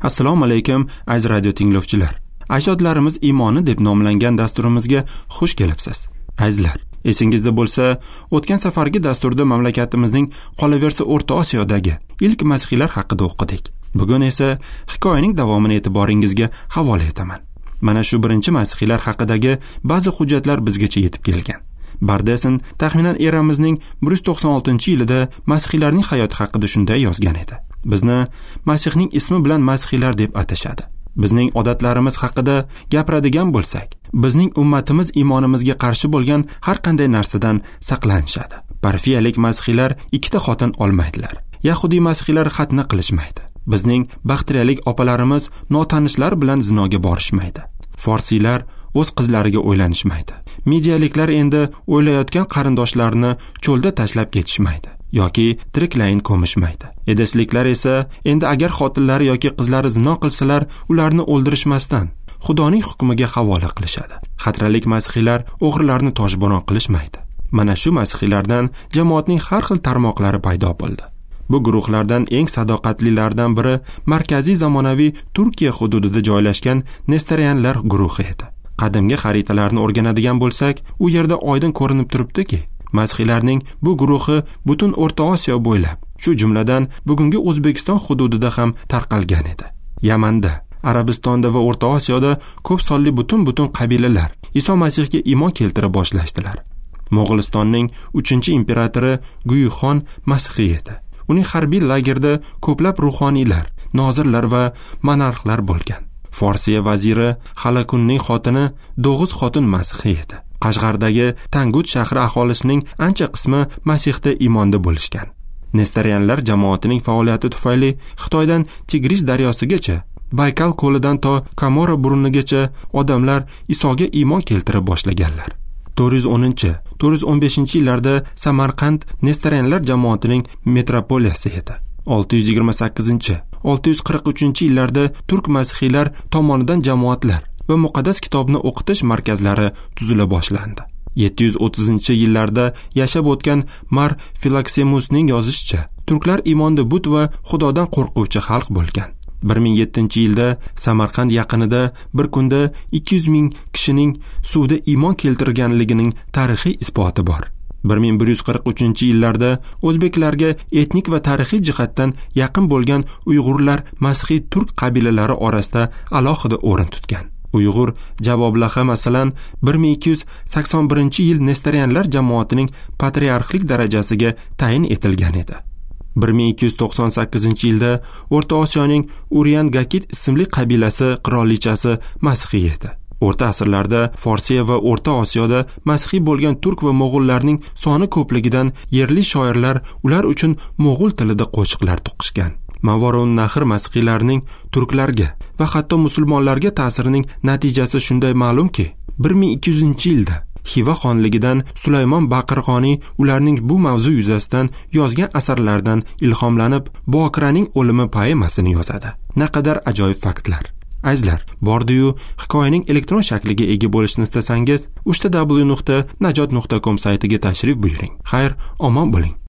Assalomu alaykum aziz radio tinglovchilar. Ajdodlarimiz iymoni deb nomlangan dasturimizga xush kelibsiz. Azizlar, esingizda bo'lsa, o'tgan safargi dasturda mamlakatimizning qolaversa O'rta Osiyodagi ilk masihiylar haqida o'qidik. Bugun esa hikoyaning davomini e'tiboringizga havola etaman. Mana shu birinchi masihiylar haqidagi ba'zi hujjatlar bizgacha yetib kelgan. Bardesen taxminan eramizning 196-yilida masihiylarning hayoti haqida shunday yozgan edi. Bizni Masihning ismi bilan masihiylar deb atashadi. Bizning odatlarimiz haqida gapiradigan bo'lsak, bizning ummatimiz iymonimizga qarshi bo'lgan har qanday narsadan saqlanishadi. Parfiyalik masihiylar ikkita xotin olmaydilar. Yahudiy masihiylar xatna qilishmaydi. Bizning baxtriyalik opalarimiz notanishlar bilan zinoga borishmaydi. Forsiylar o'z qizlariga o'ylanishmaydi. Medialiklar endi o'ylayotgan qarindoshlarini cho'lda tashlab ketishmaydi yoki tiriklayin ko'mishmaydi. Edesliklar esa endi agar xotinlari yoki qizlari zino qilsalar, ularni o'ldirishmasdan Xudoning hukmiga havola qilishadi. Xatralik masihiylar o'g'rilarni toshbo'ron qilishmaydi. Mana shu masihiylardan jamoatning har xil tarmoqlari paydo bo'ldi. Bu guruhlardan eng sadoqatlilaridan biri markaziy zamonaviy Turkiya hududida joylashgan Nestorianlar guruhi edi. Qadimgi xaritalarni o'rganadigan bo'lsak, u yerda oydin ko'rinib turibdiki, masihiylarning bu guruhi butun O'rta Osiyo bo'ylab, shu jumladan bugungi O'zbekiston hududida ham tarqalgan edi. Yamanda, Arabistonda va O'rta Osiyoda ko'p sonli butun qabilalar Iso Masihga iymon keltira boshlashdilar. Mo'g'ulistonning 3-imperatori Guyuxon masihiy edi. Uning harbiy lagerda ko'plab ruhoniylar, nozirlar va monarxlar bo'lgan. Forsiya vaziri Halakunning xotini Do'g'iz xotin masihiy edi. Qashg'ardagi Tangut shahri aholisining ancha qismi Masihda iymonda bo'lishgan. Nestorianlar jamoatining faoliyati tufayli Xitoydan Tigris daryosigacha, Baykal ko'lidan to Kamora burnigacha odamlar Isoga iymon keltira boshlaganlar. 410-415-yillarda Samarqand Nestorianlar jamoatining metropoliyasi edi. 628-643-yillarda turk masihiylar tomonidan jamoatlar va muqaddas kitobni o'qitish markazlari tuzila boshlandi. 730-yillarda yashab o'tgan Mar Filaksemusning yozishicha, turklar iymonda but va Xudodan qo'rquvchi xalq bo'lgan. 1007-yilda Samarqand yaqinida bir kunda 200 ming kishining suvda iymon keltirganligining tarixiy isboti bor. 1143-yillarda o'zbeklarga etnik va tarixiy jihatdan yaqin bo'lgan Uyg'urlar masihiy turk qabilalari orasida alohida o'rin tutgan. Uyg'ur Javoblaha masalan 1281-yil Nestorianlar jamoatining patriarxlik darajasiga tayin etilgan edi. 1298-yilda O'rta Osiyoning Uryan Gakit ismli qabilasi qirolichasi masihiy edi. O'rta asrlarda Forsiya va O'rta Osiyoda masihiy bo'lgan turk va mo'g'ullarning soni ko'pligidan yerli shoirlar ular uchun mo'g'ul tilida qo'shiqlar to'qishgan. Mavorun Nahr masihiylarning turklarga va hatto musulmonlarga ta'sirining natijasi shunday ma'lumki, 1200-yilda Xiva xonligidan Sulaymon Baqirxoniy ularning bu mavzu yuzasidan yozgan asarlardan ilhomlanib, Bokiraning o'limi poemasini yozadi. Naqadar ajoyib faktlar. Azizlar, bordi-yu hikoyaning elektron shakliga ega bo'lishni istasangiz, www.najot.com saytiga tashrif buyuring. Xayr, omon bo'ling.